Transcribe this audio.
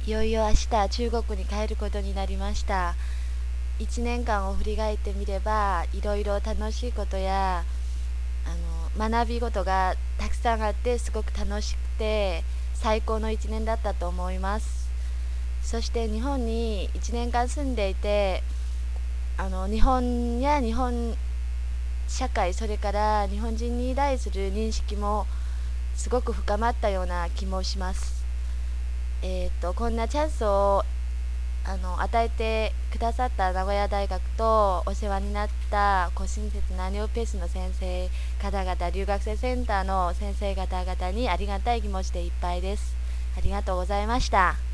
いよいよ明日中国に帰ることになりました。1年間を振り返ってみれば、いろいろ楽しいことや学び事がたくさんあって、すごく楽しくて最高の1年だったと思います。そして日本に1年間住んでいて、日本や日本社会、それから日本人に対する認識もすごく深まったような気もします。こんなチャンスを与えてくださった名古屋大学と、お世話になったご親切なネオペースの先生方々、留学生センターの先生方々にありがたい気持ちでいっぱいです。ありがとうございました。